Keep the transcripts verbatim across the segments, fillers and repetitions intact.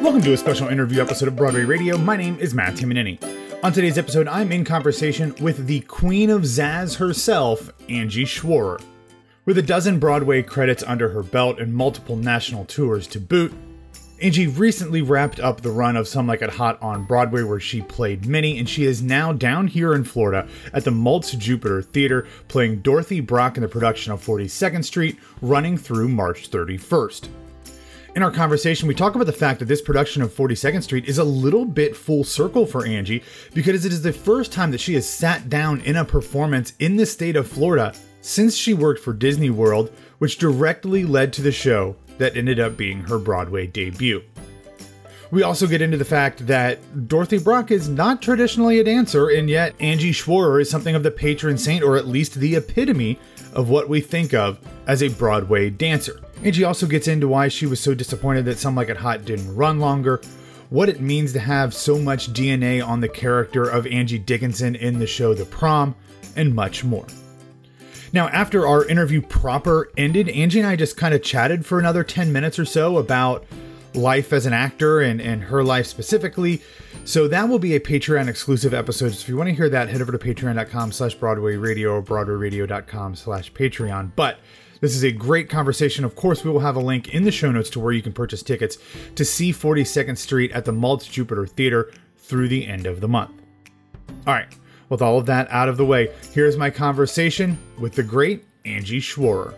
Welcome to a special interview episode of Broadway Radio. My name is Matt Timonini. On today's episode, I'm in conversation with the Queen of Zazz herself, Angie Schworer. With a dozen Broadway credits under her belt and multiple national tours to boot, Angie recently wrapped up the run of Some Like It Hot on Broadway, where she played Minnie, and she is now down here in Florida at the Maltz Jupiter Theater playing Dorothy Brock in the production of forty-second Street, running through March thirty-first. In our conversation, we talk about the fact that this production of forty-second Street is a little bit full circle for Angie, because it is the first time that she has sat down in a performance in the state of Florida since she worked for Disney World, which directly led to the show that ended up being her Broadway debut. We also get into the fact that Dorothy Brock is not traditionally a dancer, and yet Angie Schworer is something of the patron saint, or at least the epitome of what we think of as a Broadway dancer. Angie also gets into why she was so disappointed that Some Like It Hot didn't run longer, what it means to have so much D N A on the character of Angie Dickinson in the show The Prom, and much more. Now, after our interview proper ended, Angie and I just kind of chatted for another ten minutes or so about life as an actor and, and her life specifically. So that will be a Patreon exclusive episode. So if you want to hear that, head over to patreon.com slash Broadway Radio or broadwayradio.com slash Patreon. But this is a great conversation. Of course, we will have a link in the show notes to where you can purchase tickets to see forty-second Street at the Maltz Jupiter Theater through the end of the month. All right. With all of that out of the way, here's my conversation with the great Angie Schworer.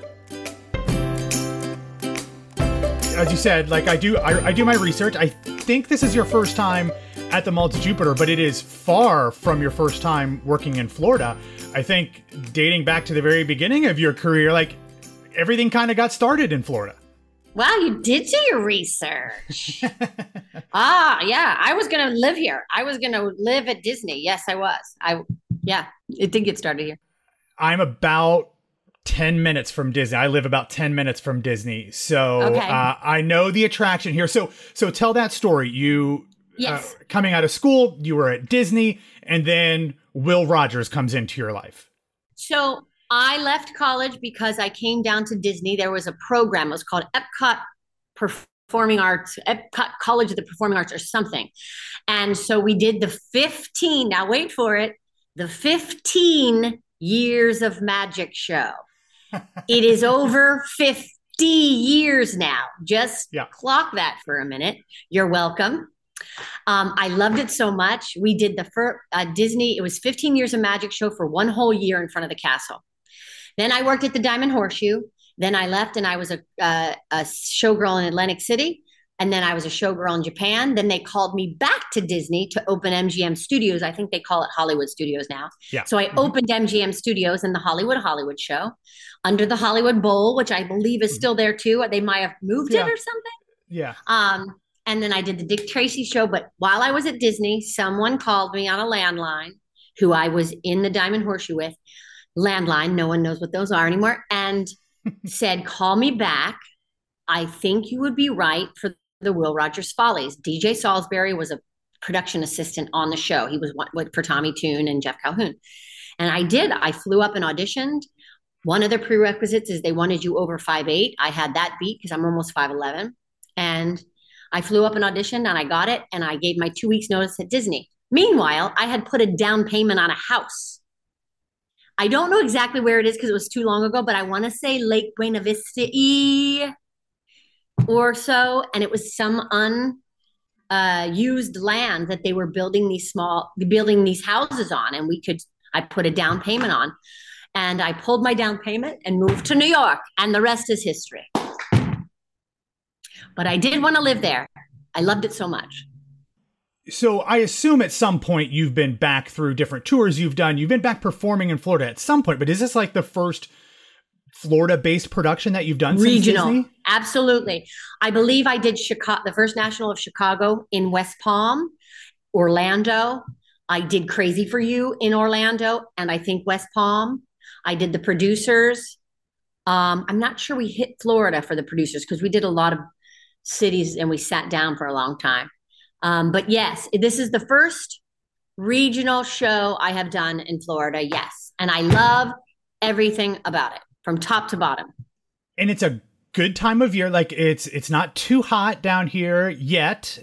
As you said, like I do, I, I do my research. I think this is your first time at the Maltz Jupiter, but it is far from your first time working in Florida. I think dating back to the very beginning of your career, like everything kind of got started in Florida. Wow, you did do your research. ah, yeah, I was going to live here. I was going to live at Disney. Yes, I was. I, yeah, it did get started here. I'm about ten minutes from Disney. I live about ten minutes from Disney. So okay. uh, I know the attraction here. So, so tell that story. You, yes. uh, coming out of school, you were at Disney, and then Will Rogers comes into your life. So I left college because I came down to Disney. There was a program. It was called Epcot Performing Arts, Epcot College of the Performing Arts or something. And so we did the fifteen, now wait for it, the fifteen Years of Magic show. It is over fifty years now. Just yeah. Clock that for a minute. You're welcome. Um, I loved it so much. We did the first uh, Disney. It was fifteen Years of Magic show for one whole year in front of the castle. Then I worked at the Diamond Horseshoe. Then I left and I was a, uh, a showgirl in Atlantic City. And then I was a showgirl in Japan. Then they called me back to Disney to open M G M Studios. I think they call it Hollywood Studios now. Yeah. So I mm-hmm. opened M G M Studios and the Hollywood Hollywood show under the Hollywood Bowl, which I believe is still there too. They might have moved yeah. it or something. Yeah. Um, and then I did the Dick Tracy show. But while I was at Disney, someone called me on a landline who I was in the Diamond Horseshoe with. Landline, no one knows what those are anymore. And said, call me back. I think you would be right for the Will Rogers Follies. D J Salisbury was a production assistant on the show. He was one for Tommy Tune and Jeff Calhoun. And I did. I flew up and auditioned. One of the prerequisites is they wanted you over five eight. I had that beat because I'm almost five eleven. And I flew up and auditioned and I got it. And I gave my two weeks notice at Disney. Meanwhile, I had put a down payment on a house. I don't know exactly where it is because it was too long ago, but I want to say Lake Buena Vista or so. And it was some unused uh, land that they were building these small, building these houses on. And we could, I put a down payment on and I pulled my down payment and moved to New York. And the rest is history. But I did want to live there. I loved it so much. So I assume at some point you've been back through different tours you've done. You've been back performing in Florida at some point, but is this like the first Florida-based production that you've done Regional. Since Disney? Absolutely. I believe I did Chicago, the first National of Chicago in West Palm, Orlando. I did Crazy for You in Orlando, and I think West Palm. I did the producers. Um, I'm not sure we hit Florida for the producers because we did a lot of cities and we sat down for a long time. Um, but yes, this is the first regional show I have done in Florida. Yes. And I love everything about it from top to bottom. And it's a good time of year. Like it's it's not too hot down here yet.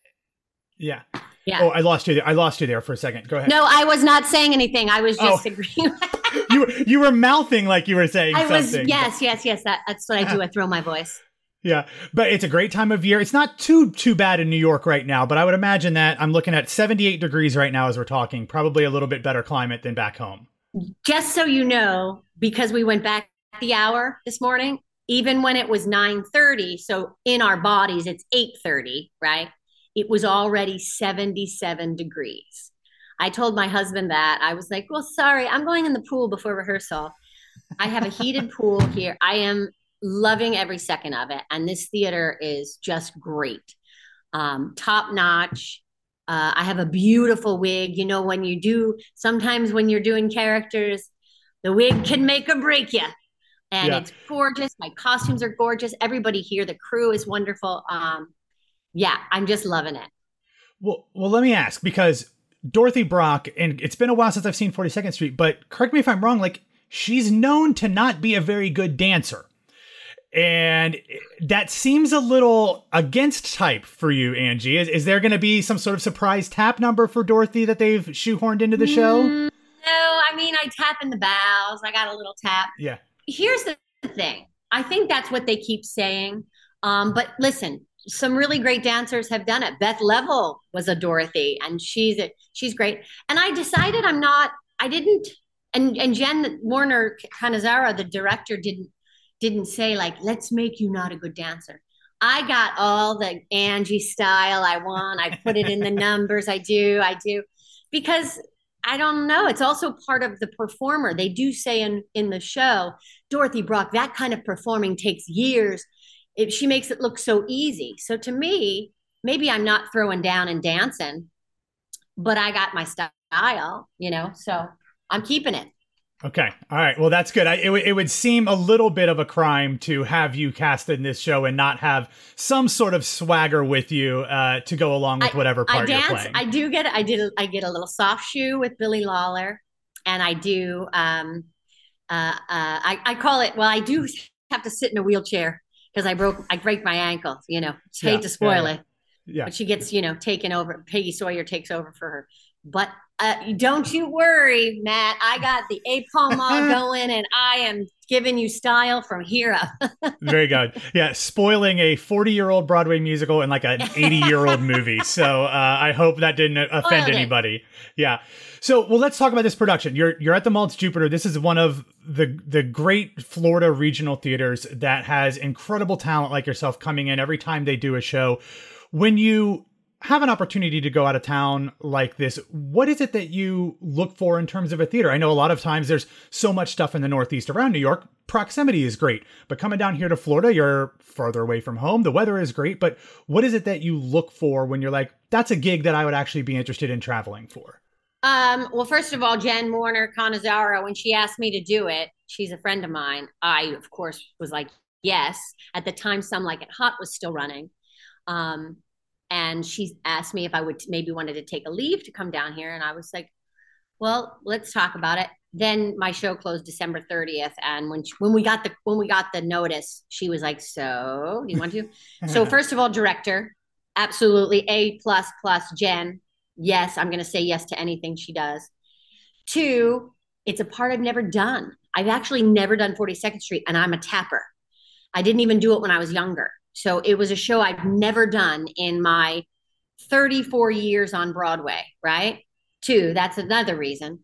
Yeah. Yeah. Oh, I lost you there. I lost you there for a second. Go ahead. No, I was not saying anything. I was just oh. agreeing. you were you were mouthing like you were saying I was something. yes, yes, yes. That, that's what I do. I throw my voice. Yeah, but it's a great time of year. It's not too too bad in New York right now, but I would imagine that I'm looking at seventy-eight degrees right now as we're talking. Probably a little bit better climate than back home. Just so you know, because we went back the hour this morning, even when it was nine thirty, so in our bodies it's eight thirty, right? It was already seventy-seven degrees. I told my husband that. I was like, well, sorry, I'm going in the pool before rehearsal. I have a heated pool here. I am loving every second of it. And this theater is just great. Um, top notch. Uh, I have a beautiful wig. You know, when you do, sometimes when you're doing characters, the wig can make or break you. And yeah. It's gorgeous. My costumes are gorgeous. Everybody here, the crew is wonderful. Um, yeah, I'm just loving it. Well, well, let me ask, because Dorothy Brock, and it's been a while since I've seen forty-second Street, but correct me if I'm wrong, like she's known to not be a very good dancer. And that seems a little against type for you, Angie. Is, is there going to be some sort of surprise tap number for Dorothy that they've shoehorned into the show? Mm, no, I mean, I tap in the bows. I got a little tap. Yeah. Here's the thing. I think that's what they keep saying. Um, but listen, some really great dancers have done it. Beth Level was a Dorothy, and she's a, she's great. And I decided I'm not, I didn't, and, and Jen Warner Canizaro, the director, didn't, didn't say like, let's make you not a good dancer. I got all the Angie style I want. I put it in the numbers. I do, I do. Because I don't know. It's also part of the performer. They do say in, in the show, Dorothy Brock, that kind of performing takes years. It, she makes it look so easy. So to me, maybe I'm not throwing down and dancing, but I got my style, you know, so I'm keeping it. Okay. All right. Well, that's good. I, it, w- it would seem a little bit of a crime to have you cast in this show and not have some sort of swagger with you uh, to go along with whatever part I dance, you're playing. I do get, I did, I get a little soft shoe with Billy Lawler, and I do, um, uh, uh, I, I call it, well, I do have to sit in a wheelchair because I broke, I break my ankle, you know, hate yeah, to spoil yeah, yeah. it. Yeah. But she gets, you know, taken over. Peggy Sawyer takes over for her. But uh, don't you worry, Matt. I got the A Palma going, and I am giving you style from here up. Very good. Yeah, spoiling a forty-year-old Broadway musical and like an eighty-year-old movie. So uh, I hope that didn't offend Spoiled anybody. It. Yeah. So, well, let's talk about this production. You're you're at the Maltz Jupiter. This is one of the the great Florida regional theaters that has incredible talent like yourself coming in every time they do a show. When you have an opportunity to go out of town like this, what is it that you look for in terms of a theater? I know a lot of times there's so much stuff in the Northeast around New York. Proximity is great, but coming down here to Florida, you're farther away from home. The weather is great, but what is it that you look for when you're like, that's a gig that I would actually be interested in traveling for? Um, well, first of all, Jen Warner Canizaro, when she asked me to do it, she's a friend of mine. I, of course, was like, yes. At the time, Some Like It Hot was still running. Um, And she asked me if I would maybe wanted to take a leave to come down here. And I was like, well, let's talk about it. Then my show closed December thirtieth. And when she, when we got the when we got the notice, she was like, so do you want to? So first of all, director, absolutely A plus plus Jen. Yes, I'm going to say yes to anything she does. Two, it's a part I've never done. I've actually never done forty-second Street, and I'm a tapper. I didn't even do it when I was younger. So it was a show I've never done in my thirty-four years on Broadway, right? Two, that's another reason.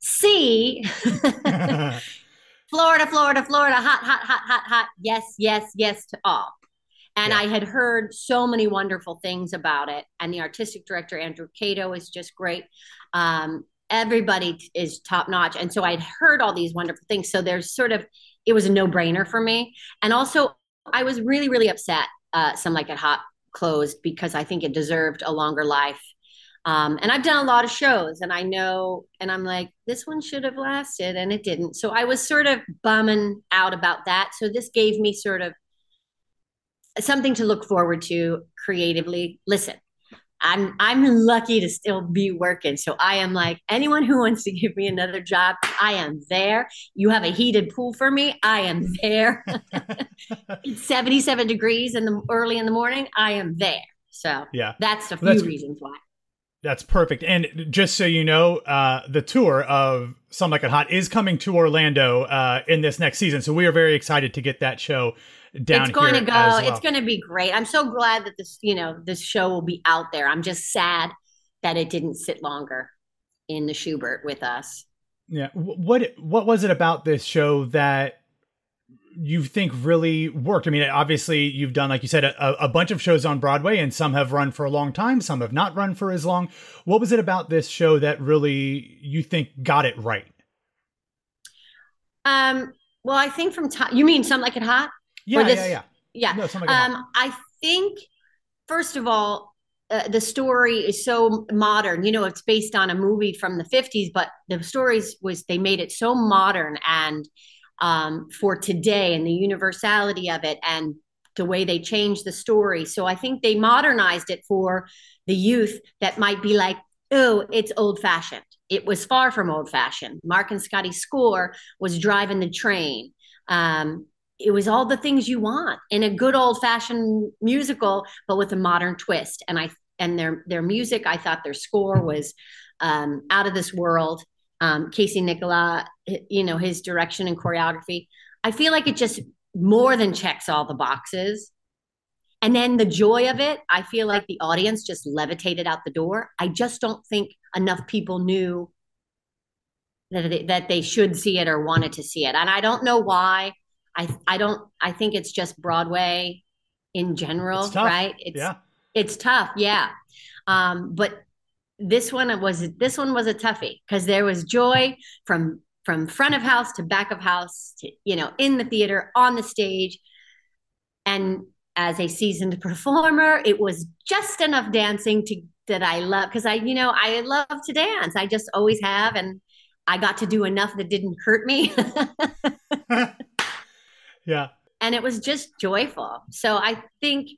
C, Florida, Florida, Florida, hot, hot, hot, hot, hot. Yes, yes, yes to all. And yeah. I had heard so many wonderful things about it. And the artistic director, Andrew Cato, is just great. Um, everybody is top notch. And so I'd heard all these wonderful things. So there's sort of, it was a no brainer for me. And also I was really, really upset uh, Some Like It Hot closed because I think it deserved a longer life. Um, and I've done a lot of shows, and I know, and I'm like, this one should have lasted, and it didn't. So I was sort of bumming out about that. So this gave me sort of something to look forward to creatively. Listen, I'm I'm lucky to still be working. So I am like, anyone who wants to give me another job, I am there. You have a heated pool for me, I am there. It's seventy-seven degrees in the early in the morning, I am there. So Yeah. that's a few That's reasons why. that's perfect. And just so you know, uh, the tour of Some Like It Hot is coming to Orlando uh, in this next season. So we are very excited to get that show down It's going here to go. as well. It's going to be great. I'm so glad that this, you know, this show will be out there. I'm just sad that it didn't sit longer in the Schubert with us. Yeah. Wh- What what was it about this show that you think really worked? I mean, obviously you've done, like you said, a, a bunch of shows on Broadway, and some have run for a long time. Some have not run for as long. What was it about this show that really you think got it right? Um, well, I think from time, you mean Some Like It Hot? Yeah, Or this, yeah, yeah. yeah. No, Some Like It Hot. Um, I think, first of all, uh, the story is so modern. You know, it's based on a movie from the fifties, but the stories was, they made it so modern and um, for today, and the universality of it and the way they changed the story. So I think they modernized it for the youth that might be like, oh, it's old fashioned. It was far from old fashioned. Mark and Scotty's score was driving the train. Um, it was all the things you want in a good old fashioned musical, but with a modern twist. And I and their their music, I thought their score was um, out of this world. Um, Casey Nicola, you know, his direction and choreography. I feel like it just more than checks all the boxes. And then the joy of it, I feel like the audience just levitated out the door. I just don't think enough people knew that they, that they should see it or wanted to see it. And I don't know why. I I don't I think it's just Broadway in general, It's tough. right? It's Yeah. it's tough, yeah. Um, but this one was this one was a toughie because there was joy from from front of house to back of house to, you know, in the theater, on the stage. And as a seasoned performer, it was just enough dancing to that I love because I, you know, I love to dance. I just always have, and I got to do enough that didn't hurt me. Yeah. And it was just joyful. So I think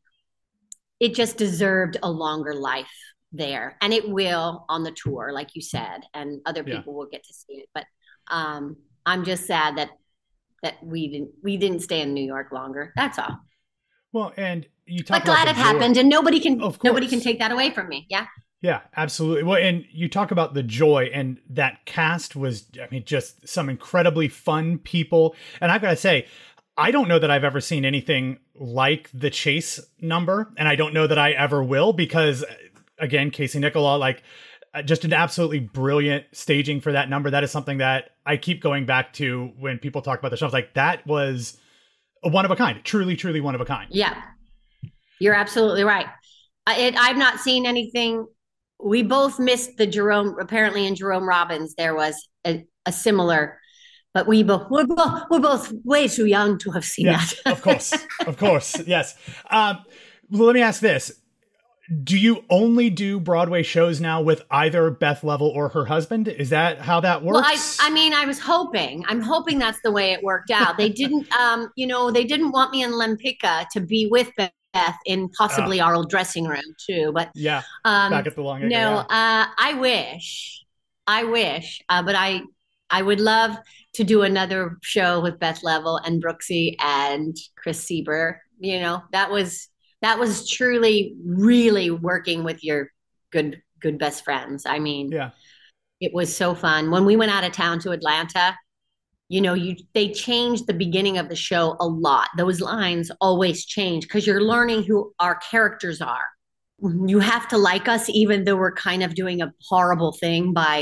it just deserved a longer life there, and it will on the tour, like you said, and other Yeah. people will get to see it. But um, I'm just sad that that we didn't we didn't stay in New York longer. That's all. Well, and you talk But glad about it the joy. happened, and nobody can Of nobody course. can take that away from me. Yeah. Yeah, absolutely. Well, and you talk about the joy, and that cast was, I mean, just some incredibly fun people. And I've got to say, I don't know that I've ever seen anything like the Chase number, and I don't know that I ever will because, again, Casey Nicola, like, uh, just an absolutely brilliant staging for that number. That is something that I keep going back to when people talk about the show. I was like, that was a one of a kind, truly, truly one of a kind. Yeah. You're absolutely right. I, it, I've not seen anything. We both missed the Jerome. Apparently, in Jerome Robbins, there was a, a similar, but we both we're, both we're both way too young to have seen Yes, that. of course, of course, yes. Um, well, let me ask this: do you only do Broadway shows now with either Beth Level or her husband? Is that how that works? Well, I, I mean, I was hoping. I'm hoping that's the way it worked out. They didn't, um, you know, they didn't want me in Lempicka to be with Beth in possibly Oh. our old dressing room too. But Yeah, um, back at the long. no, yeah. uh, I wish, I wish, uh, but I, I would love to do another show with Beth Level and Brooksy and Chris Sieber. You know, that was that was truly, really working with your good, good best friends. I mean, Yeah. it was so fun. When we went out of town to Atlanta, you know, you they changed the beginning of the show a lot. Those lines always change because you're learning who our characters are. You have to like us, even though we're kind of doing a horrible thing by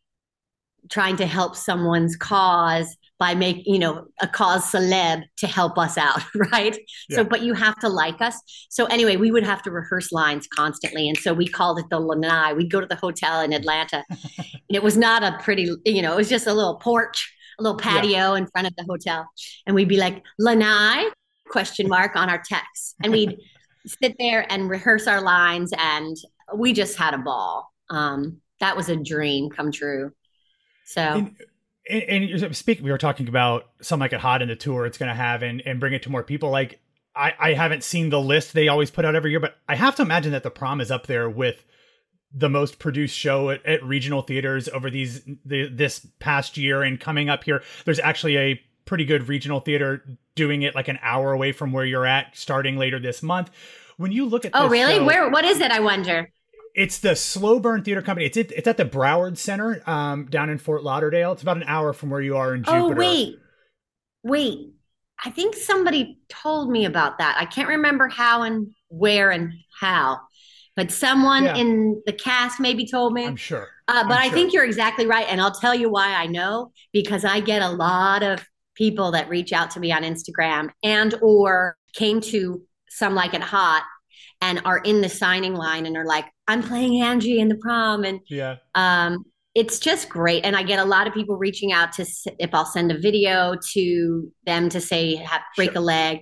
trying to help someone's cause by making, you know, a cause celeb to help us out, right? Yeah. So, but you have to like us. So anyway, we would have to rehearse lines constantly. And so we called it the Lanai. We'd go to the hotel in Atlanta. And it was not a pretty, you know, it was just a little porch, a little patio yeah. in front of the hotel. And we'd be like, Lanai, question mark on our text. And we'd sit there and rehearse our lines. And we just had a ball. Um, that was a dream come true. So, and, and, and speaking, we were talking about Some Like It Hot in the tour it's going to have and, and bring it to more people. Like, I, I haven't seen the list they always put out every year, but I have to imagine that the prom is up there with the most produced show at, at regional theaters over these the, this past year. And coming up here, there's actually a pretty good regional theater doing it like an hour away from where you're at, starting later this month. When you look at oh this really show, where what is it, I wonder? It's the Slow Burn Theater Company. It's it, it's at the Broward Center um, down in Fort Lauderdale. It's about an hour from where you are in Jupiter. Oh wait, wait. I think somebody told me about that. I can't remember how and where and how, but someone yeah. in the cast maybe told me. I'm sure. Uh, but I'm I sure. think you're exactly right. And I'll tell you why I know, because I get a lot of people that reach out to me on Instagram and or came to Some Like It Hot and are in the signing line and are like, I'm playing Angie in the prom. And yeah. um, it's just great. And I get a lot of people reaching out to, if I'll send a video to them to say, have, break sure. a leg.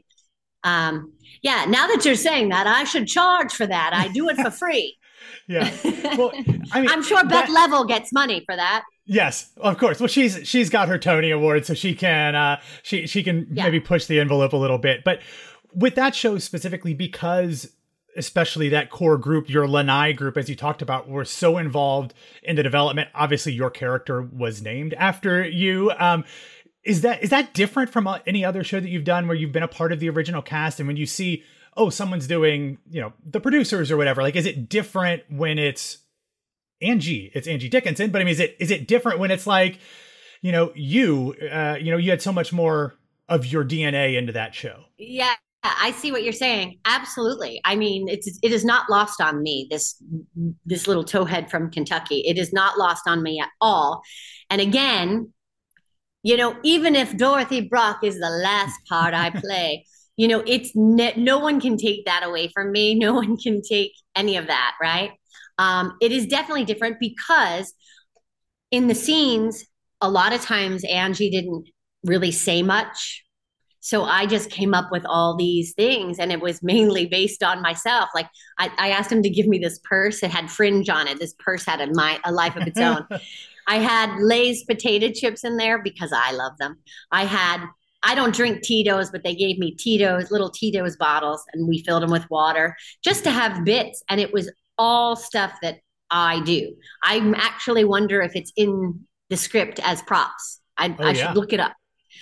Um, yeah. Now that you're saying that, I should charge for that. I do it for free. yeah. Well, I mean, I'm sure Beth that, Level gets money for that. Yes, of course. Well, she's, she's got her Tony Award, so she can, uh, she, she can yeah. maybe push the envelope a little bit, but with that show specifically, because especially that core group, your Lanai group, as you talked about, were so involved in the development. Obviously, your character was named after you. Um, is that is that different from any other show that you've done where you've been a part of the original cast? And when you see, oh, someone's doing, you know, the producers or whatever, like, is it different when it's Angie? It's Angie Dickinson, but I mean, is it is it different when it's like, you know, you, uh, you know, you had so much more of your D N A into that show? Yeah. I see what you're saying. Absolutely. I mean, it's it is not lost on me, this this little towhead from Kentucky. It is not lost on me at all. And again, you know, even if Dorothy Brock is the last part I play, you know, it's ne- no one can take that away from me. No one can take any of that, right? Um, it is definitely different because in the scenes, a lot of times Angie didn't really say much. So I just came up with all these things, and it was mainly based on myself. Like I, I asked him to give me this purse. It had fringe on it. This purse had a, my, a life of its own. I had Lay's potato chips in there because I love them. I had, I don't drink Tito's, but they gave me Tito's, little Tito's bottles, and we filled them with water just to have bits. And it was all stuff that I do. I actually wonder if it's in the script as props. I, oh, I yeah. should look it up.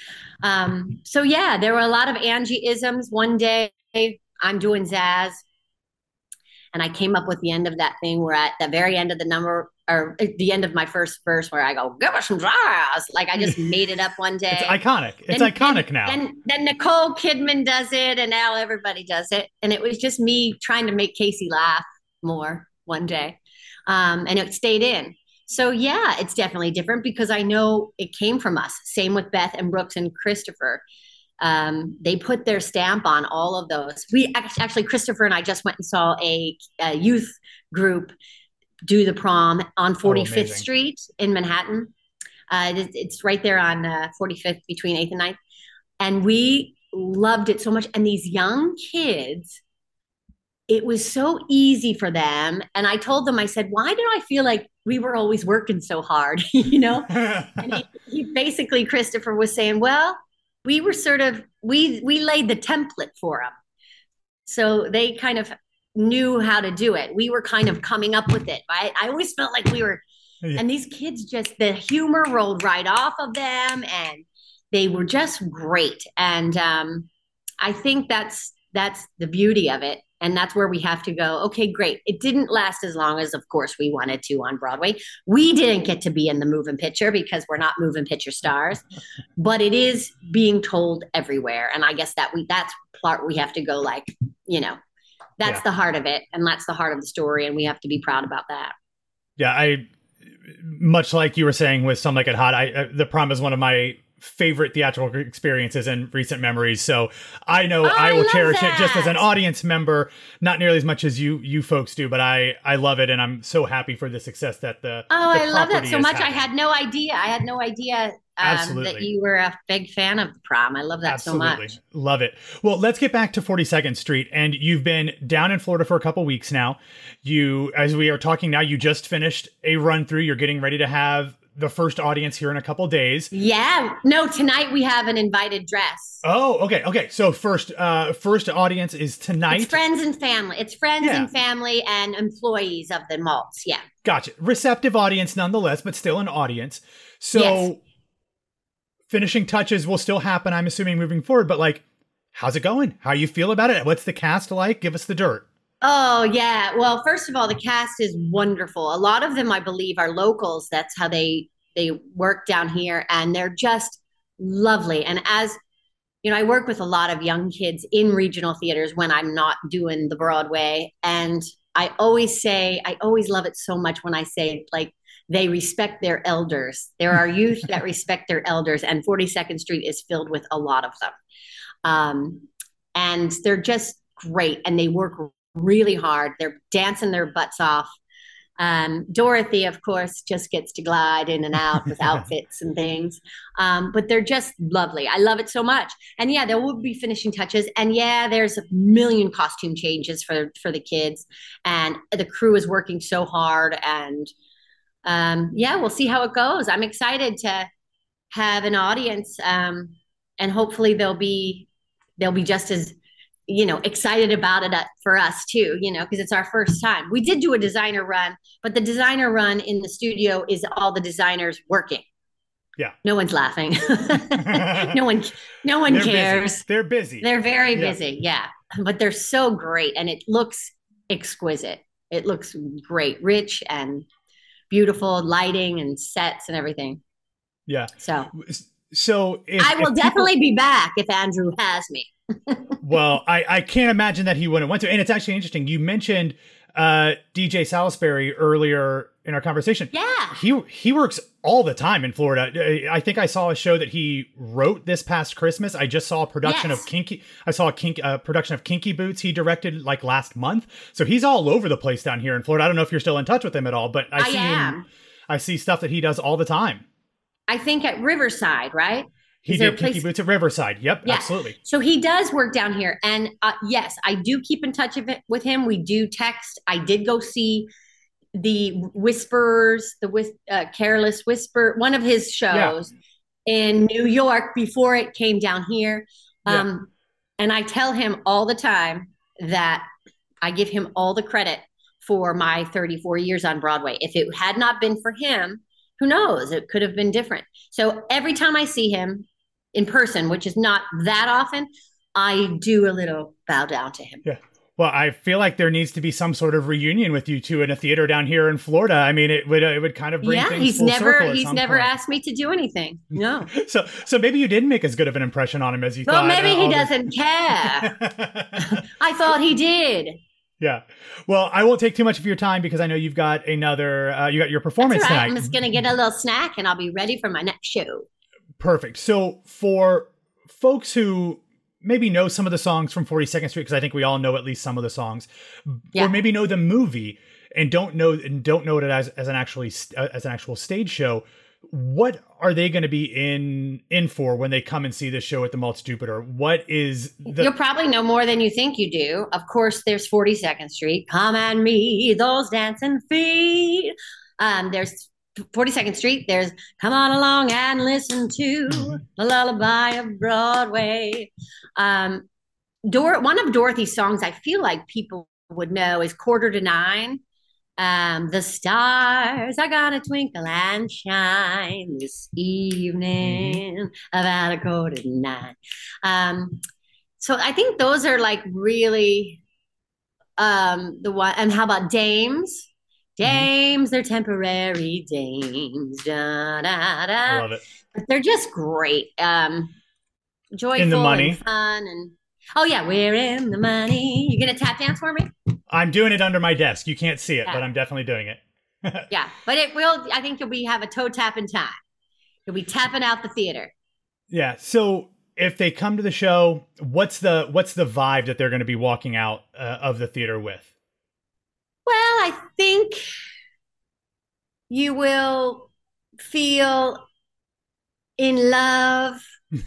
Um, so yeah, there were a lot of Angie-isms. One day I'm doing Zaz, and I came up with the end of that thing where at the very end of the number, or at the end of my first verse, where I go, give us some Zaz. Like I just made it up one day. It's iconic. It's then, iconic then, now. And then Nicole Kidman does it, and now everybody does it. And it was just me trying to make Casey laugh more one day. Um, and it stayed in. So yeah, it's definitely different because I know it came from us. Same with Beth and Brooks and Christopher. Um, they put their stamp on all of those. We actually, Christopher and I just went and saw a, a youth group do the prom on forty-fifth oh, Street in Manhattan. Uh, it, it's right there on uh, forty-fifth between eighth and ninth. And we loved it so much. And these young kids, it was so easy for them. And I told them, I said, why did I feel like we were always working so hard, you know? And he, he basically, Christopher was saying, well, we were sort of, we, we laid the template for them. So they kind of knew how to do it. We were kind of coming up with it, right? I always felt like we were, yeah. And these kids just, the humor rolled right off of them and they were just great. And um, I think that's, that's the beauty of it. And that's where we have to go, okay, great. It didn't last as long as, of course, we wanted to on Broadway. We didn't get to be in the moving picture because we're not moving picture stars, but it is being told everywhere. And I guess that we that's part we have to go like, you know, that's yeah. the heart of it. And that's the heart of the story. And we have to be proud about that. Yeah, I, much like you were saying with Some Like It Hot, I, uh, the prom is one of my favorite theatrical experiences and recent memories. So I know oh, I will I cherish that. It just as an audience member, not nearly as much as you you folks do, but I I love it, and I'm so happy for the success that the oh the I love that so much. having. I had no idea. I had no idea um, that you were a big fan of the prom. I love that Absolutely. so much. Love it. Well, let's get back to forty-second Street, and you've been down in Florida for a couple weeks now. You, as we are talking now, you just finished a run through. You're getting ready to have the first audience here in a couple days. Yeah. No, tonight we have an invited dress. Oh, okay. Okay. So first, uh, first audience is tonight. It's friends and family. It's friends Yeah. and family and employees of the malts. Yeah. Gotcha. Receptive audience nonetheless, but still an audience. So Yes. finishing touches will still happen, I'm assuming, moving forward. But like, how's it going? How you feel about it? What's the cast like? Give us the dirt. Oh, yeah. Well, first of all, the cast is wonderful. A lot of them, I believe, are locals. That's how they they work down here, and they're just lovely. And as you know, I work with a lot of young kids in regional theaters when I'm not doing the Broadway. And I always say, I always love it so much when I say, like, they respect their elders. There are youth that respect their elders, and forty-second Street is filled with a lot of them. Um, and they're just great, and they work really hard. They're dancing their butts off. Um, Dorothy, of course, just gets to glide in and out with outfits and things. Um, but they're just lovely. I love it so much. And yeah, there will be finishing touches. And yeah, there's a million costume changes for, for the kids. And the crew is working so hard. And um, yeah, we'll see how it goes. I'm excited to have an audience. Um, and hopefully they'll be, they'll be just as, you know, excited about it for us too, you know, because it's our first time. We did do a designer run, but the designer run in the studio is all the designers working. Yeah. No one's laughing. no one, no one They're cares. Busy. They're busy. They're very Yeah. busy. Yeah. But they're so great. And it looks exquisite. It looks great, rich and beautiful lighting and sets and everything. Yeah. So, so if, I will if definitely people, be back if Andrew has me. well, I, I can't imagine that he wouldn't want to. And it's actually interesting. You mentioned uh, D J Salisbury earlier in our conversation. Yeah. He he works all the time in Florida. I think I saw a show that he wrote this past Christmas. I just saw a production Yes. of Kinky. I saw a kink, uh, production of Kinky Boots he directed like last month. So he's all over the place down here in Florida. I don't know if you're still in touch with him at all, but I, I see am. him. I see stuff that he does all the time. I think at Riverside, right? He Is there did a place- Kinky Boots at Riverside. Yep, Yeah. absolutely. So he does work down here. And uh, yes, I do keep in touch with him. We do text. I did go see the Whisperers, the whis- uh, Careless Whisper, one of his shows in New York before it came down here. Um, Yeah. And I tell him all the time that I give him all the credit for my thirty-four years on Broadway. If it had not been for him, who knows? It could have been different. So every time I see him in person, which is not that often, I do a little bow down to him. Yeah. Well, I feel like there needs to be some sort of reunion with you two in a theater down here in Florida. I mean, it would uh, it would kind of bring Yeah, things he's full never circle at he's some never point. asked me to do anything. No. So so maybe you didn't make as good of an impression on him as you Well, thought. maybe uh, he all the- doesn't care. I thought he did. Yeah. Well, I won't take too much of your time because I know you've got another uh, you got your performance That's all right. tonight. I'm just gonna get a little snack and I'll be ready for my next show. Perfect. So for folks who maybe know some of the songs from forty-second Street, because I think we all know at least some of the songs, Yeah. or maybe know the movie and don't know and don't know it as as an actually uh, as an actual stage show. What are they going to be in in for when they come and see this show at the Maltz Jupiter? What is the You'll probably know more than you think you do. Of course, there's forty-second Street. Come and meet those dancing feet. Um, there's forty-second Street. There's Come On Along and Listen to the Lullaby of Broadway. Um, Dor- one of Dorothy's songs I feel like people would know is Quarter to Nine. Um, the stars are gonna twinkle and shine this evening about a quarter to nine. Um, so I think those are like really um, the one. And how about Dames? Dames, they're temporary dames. Da, da, I da. love it. But they're just great. Um, joyful In the money. and fun. And oh yeah, we're in the money. You gonna tap dance for me? I'm doing it under my desk. You can't see it, Yeah. but I'm definitely doing it. Yeah, but it will. I think you'll be have a toe tapping time. You'll be tapping out the theater. Yeah. So if they come to the show, what's the what's the vibe that they're going to be walking out uh, of the theater with? Well, I think you will feel in love.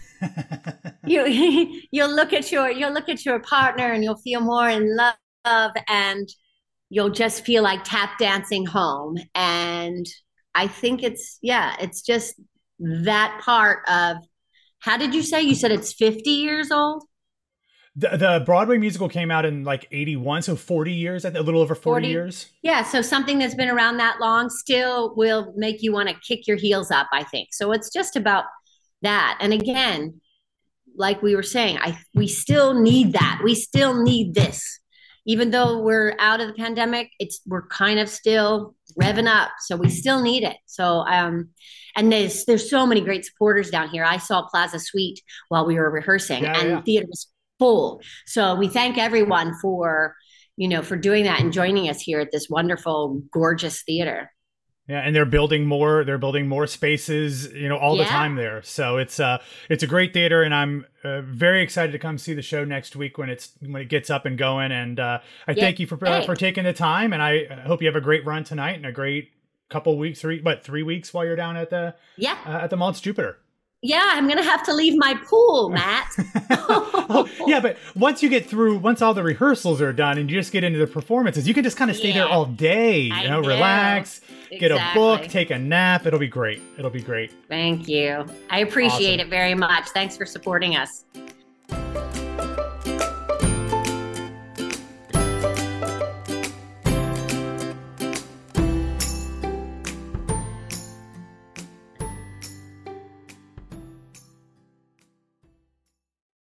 You you'll look at your you'll look at your partner and you'll feel more in love, and you'll just feel like tap dancing home. And I think it's, yeah, it's just that part of, how did you say? You said it's fifty years old? The, the Broadway musical came out in like eighty-one, so forty years, a little over forty, forty years. Yeah, so something that's been around that long still will make you want to kick your heels up, I think. So it's just about that. And again, like we were saying, I we still need that. We still need this. Even though we're out of the pandemic, it's we're kind of still revving up. So we still need it. So um and there's there's so many great supporters down here. I saw Plaza Suite while we were rehearsing, yeah, and yeah. theater was full. So we thank everyone for, you know, for doing that and joining us here at this wonderful, gorgeous theater. Yeah, and they're building more. They're building more spaces, you know, all yeah. the time there. So it's uh, it's a great theater, and I'm uh, very excited to come see the show next week when it's when it gets up and going. And uh, I yeah. thank you for uh, for taking the time, and I hope you have a great run tonight and a great couple weeks, three what three weeks while you're down at the yeah uh, at the Maltz Jupiter. Yeah, I'm going to have to leave my pool, Matt. oh, yeah, but once you get through, once all the rehearsals are done and you just get into the performances, you can just kind of stay yeah, there all day, you know, know, relax, exactly. get a book, take a nap. It'll be great. It'll be great. Thank you. I appreciate awesome. it very much. Thanks for supporting us.